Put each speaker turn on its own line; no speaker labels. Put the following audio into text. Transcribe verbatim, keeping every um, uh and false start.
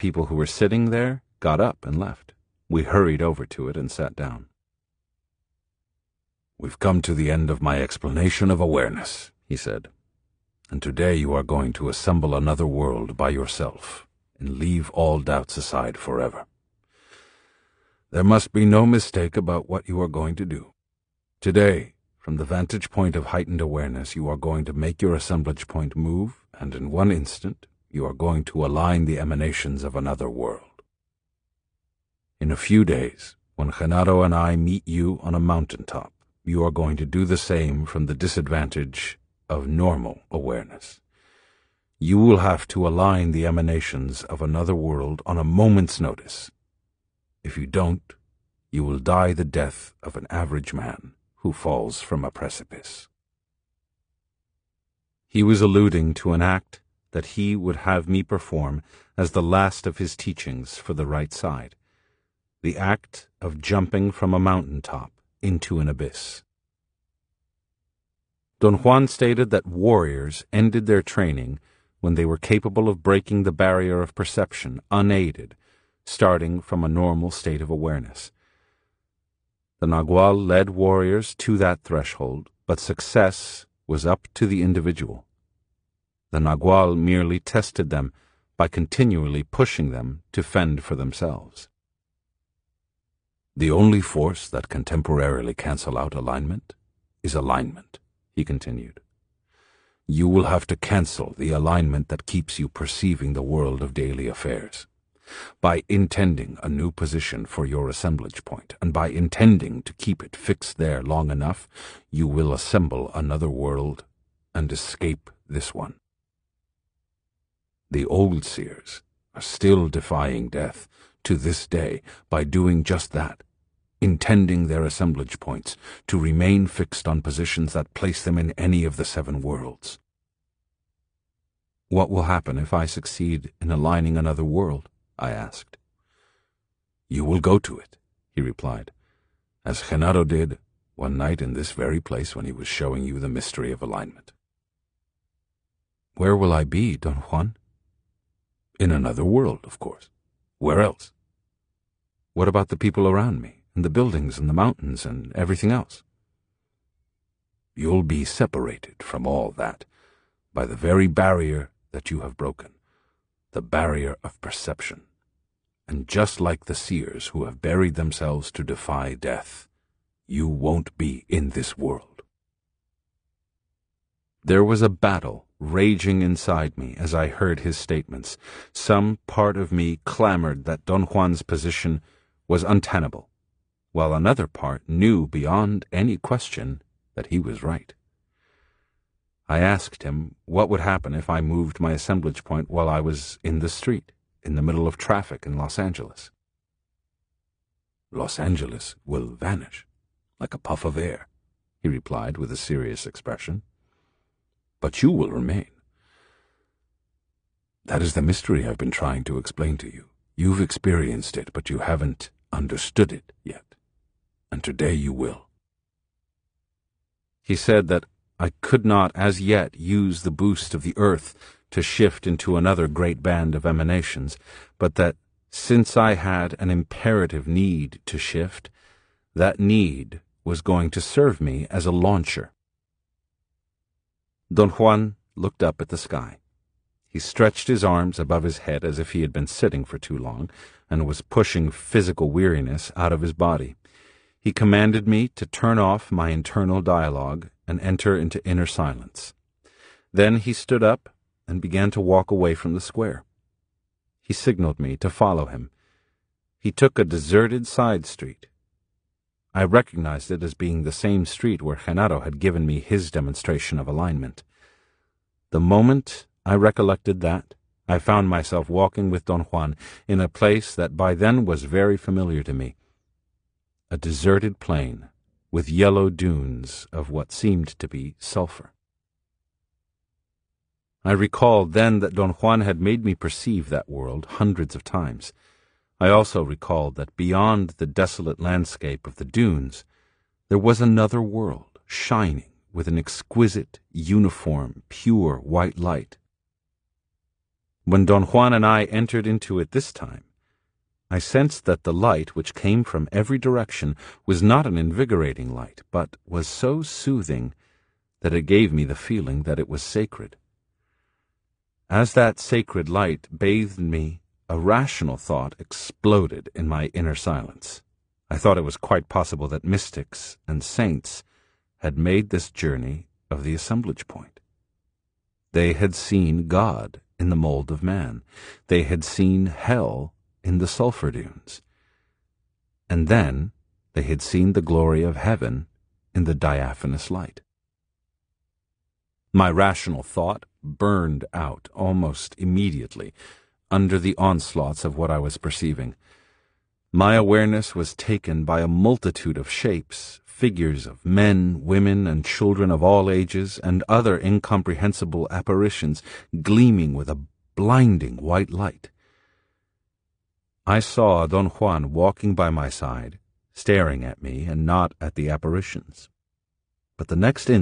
people who were sitting there got up and left. We hurried over to it and sat down.
"We've come to the end of my explanation of awareness," he said. "And today you are going to assemble another world by yourself and leave all doubts aside forever. There must be no mistake about what you are going to do. Today, from the vantage point of heightened awareness, you are going to make your assemblage point move, and in one instant, you are going to align the emanations of another world. In a few days, when Genaro and I meet you on a mountaintop, you are going to do the same from the disadvantage of normal awareness. You will have to align the emanations of another world on a moment's notice. If you don't, you will die the death of an average man who falls from a precipice."
He was alluding to an act that he would have me perform as the last of his teachings for the right side, the act of jumping from a mountaintop into an abyss. Don Juan stated that warriors ended their training when they were capable of breaking the barrier of perception unaided, starting from a normal state of awareness. The Nagual led warriors to that threshold, but success was up to the individual. The Nagual merely tested them by continually pushing them to fend for themselves.
"The only force that can temporarily cancel out alignment is alignment," he continued. "You will have to cancel the alignment that keeps you perceiving the world of daily affairs. By intending a new position for your assemblage point, and by intending to keep it fixed there long enough, you will assemble another world and escape this one. The old seers are still defying death to this day by doing just that, intending their assemblage points to remain fixed on positions that place them in any of the seven worlds."
"What will happen if I succeed in aligning another world?" I asked.
"You will go to it," he replied, "as Genaro did one night in this very place when he was showing you the mystery of alignment."
"Where will I be, Don Juan?"
"In another world, of course. Where else?"
"What about the people around me, and the buildings and the mountains and everything else?"
"You'll be separated from all that by the very barrier that you have broken, the barrier of perception. And just like the seers who have buried themselves to defy death, you won't be in this world."
There was a battle raging inside me as I heard his statements. Some part of me clamored that Don Juan's position was untenable, while another part knew beyond any question that he was right. I asked him what would happen if I moved my assemblage point while I was in the street, in the middle of traffic in Los Angeles.
"Los Angeles will vanish, like a puff of air," he replied with a serious expression. "But you will remain. That is the mystery I've been trying to explain to you. You've experienced it, but you haven't understood it yet. And today you will."
He said that I could not as yet use the boost of the earth to shift into another great band of emanations, but that since I had an imperative need to shift, that need was going to serve me as a launcher. Don Juan looked up at the sky. He stretched his arms above his head as if he had been sitting for too long and was pushing physical weariness out of his body. He commanded me to turn off my internal dialogue and enter into inner silence. Then he stood up and began to walk away from the square. He signaled me to follow him. He took a deserted side street. I recognized it as being the same street where Genaro had given me his demonstration of alignment. The moment I recollected that, I found myself walking with Don Juan in a place that by then was very familiar to me. A deserted plain with yellow dunes of what seemed to be sulfur. I recalled then that Don Juan had made me perceive that world hundreds of times. I also recalled that beyond the desolate landscape of the dunes, there was another world, shining with an exquisite, uniform, pure white light. When Don Juan and I entered into it this time, I sensed that the light which came from every direction was not an invigorating light, but was so soothing that it gave me the feeling that it was sacred. As that sacred light bathed me, a rational thought exploded in my inner silence. I thought it was quite possible that mystics and saints had made this journey of the assemblage point. They had seen God in the mold of man. They had seen hell in the sulfur dunes. And then they had seen the glory of heaven in the diaphanous light. My rational thought burned out almost immediately under the onslaughts of what I was perceiving. My awareness was taken by a multitude of shapes, figures of men, women, and children of all ages, and other incomprehensible apparitions gleaming with a blinding white light. I saw Don Juan walking by my side, staring at me and not at the apparitions. But the next instant,